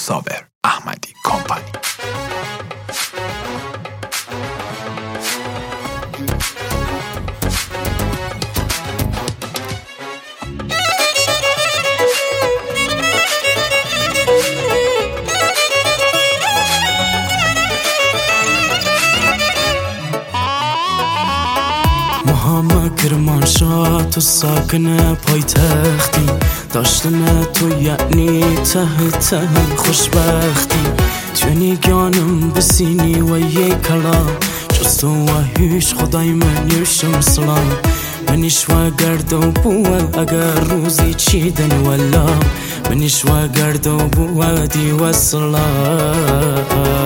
صابر احمدی کمپانی. محمد کرمانشاه تو ساکن پایتختی، داشتن تو یعنی ته خوشبختی. جونی گانم بسینی و یک کلام، جز تو و هیچ خدای من یوشم سلام. منیش و گرد و بو اگر روزی چیدن ولا، منیش و گرد و بو دی و سلام.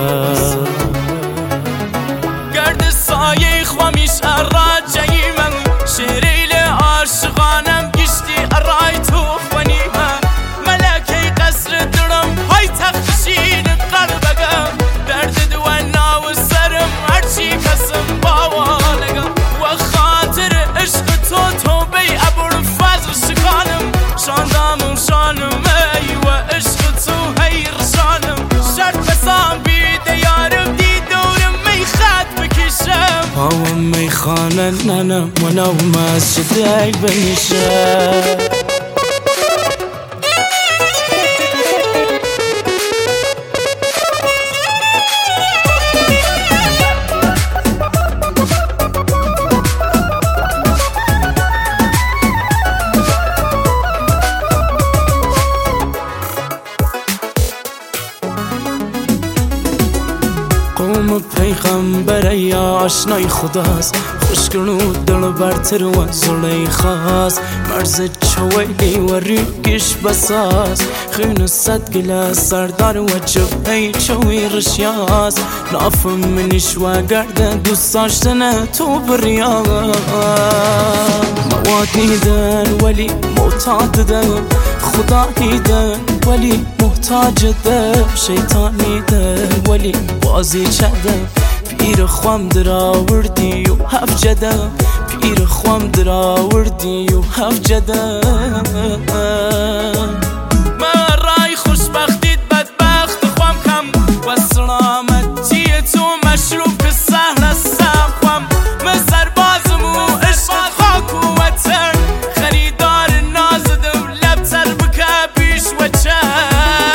گرد سایه خوامیش اراجعی من، شریل عاشقانم گشتی ارای تو خونیمه. ملکه قصر درم های تخشین قلبگم، درد دوانا و سرم هرچی کسم باوانگم. و خاطر عشق تو بی ابوالفضل شکانم، شاندم و شانم ای و عشق تو هی رشانم. شرط بسام بیده یارم دی دورم می خط بکشم، پاوم می خانه ننم و نو مسجد ای بنشم. قوم پیغمبر یا آشنای خداست، خوشگلو دل برتر و زلیخاست. مرز چویلی و ریگش بساز، خون صد گلاس سردار و جبهی چوی رشیاست. نافم منیش و گرد دوست داشتن تو بریاست. موادیدن ولی معتاددن، خدا دیدن ولی محتاج دم. شیطانیدن ولی بازی چدم، پیر خوام در آوردی و هف جدم. پیر خوام در آوردی و هف جدم. من رای خوشبختیت بدبخت خوام کم، و سلامتی تو مشروب که سهل هستم خوام. من سربازم و عشق خاک و وطن، خریدار نازدم لبتر بکه پیش و چند.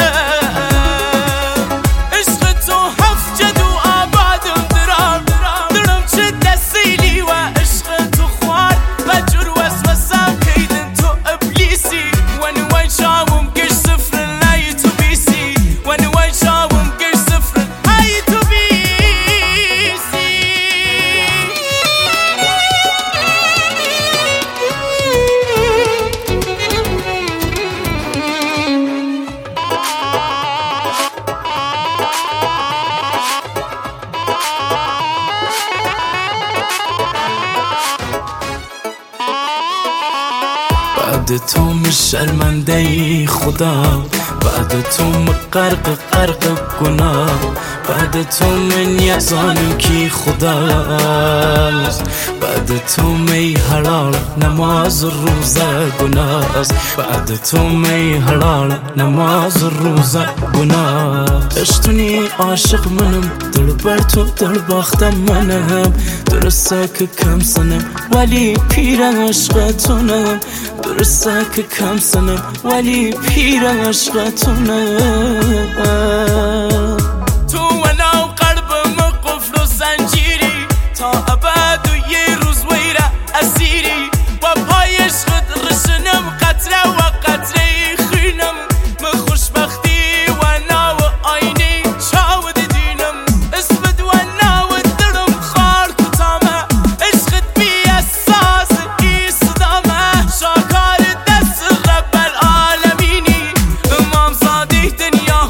بعد تو من شرمنده ای خدا، بعد تو من غرق گناه. بعد تو من یزانم کی خداست، بعد تو می حلال نماز روزه گناست. بعد تو می حلال نماز روزه گناه. عشقتونی عاشق منم، دل بر تو دل باختم منم. درسته که کم سنم ولی پیر عشقتونم، درسته که کم سنم ولی پیر عشقتونم. تو و نو قلبم قفل و زنجیری، تا ابد و یه روز ویره اسیری. و پای عشقت رشنم قطره و قطره خینم. من خوشبختی و نو آینی چاود دینم. اسمت و نو دلم خار کتامه، عشقت بی اساس ایستامه. شاکار دست رب العالمینی، امام صادق دنیا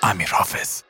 امیر حافظ.